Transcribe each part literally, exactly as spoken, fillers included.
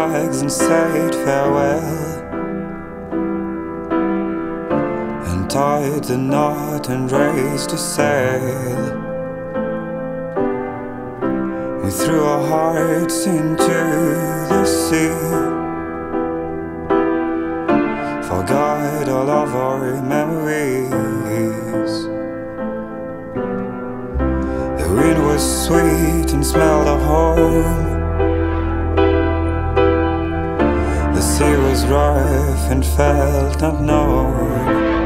flags and said farewell, and tied the knot and raised a sail. We threw our hearts into the sea, forgot all of our memories. The wind was sweet and smelled of home. The sea was rough and felt unknown,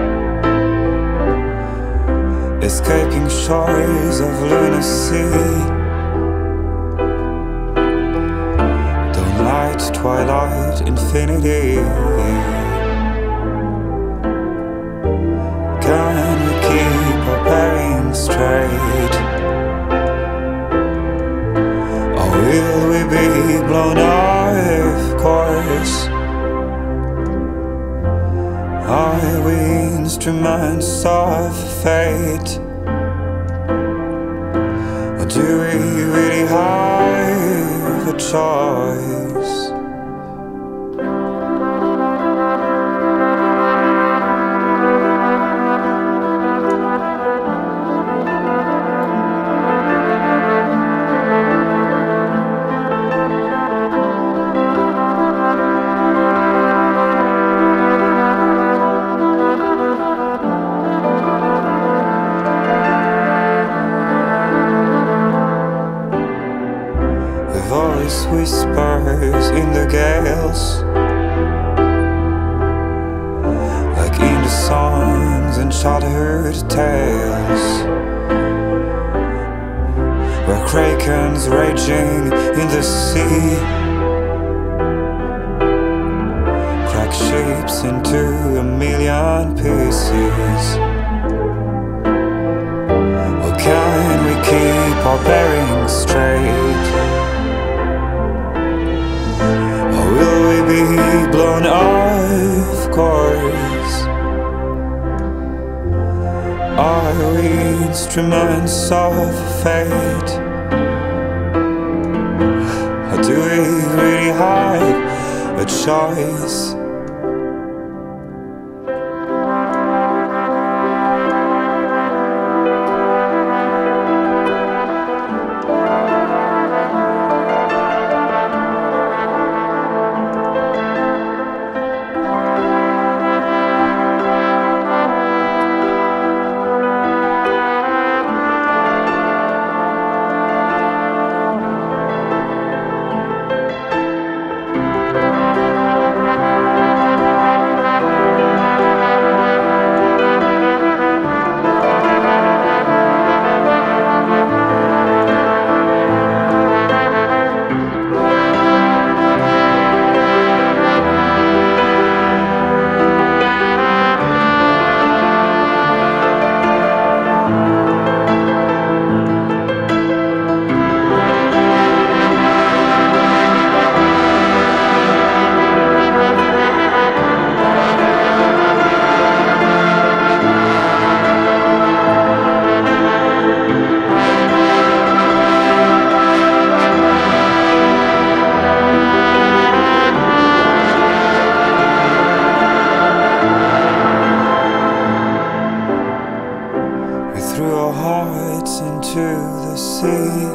escaping shores of lunacy. Don't light, twilight, infinity. Can we keep our bearings straight? Or will we be blown off course? Are we instruments of fate? Or do we really have a choice? Voice whispers in the gales, like in the songs and shattered tales, where krakens raging in the sea crack shapes into a million pieces. Or can we keep our bearings straight? Will we be blown off course? Are we instruments of fate? Or do we really have a choice? Threw our hearts into the sea,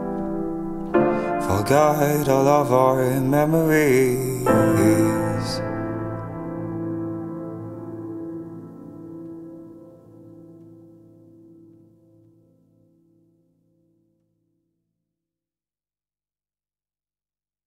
forgot all of our memories.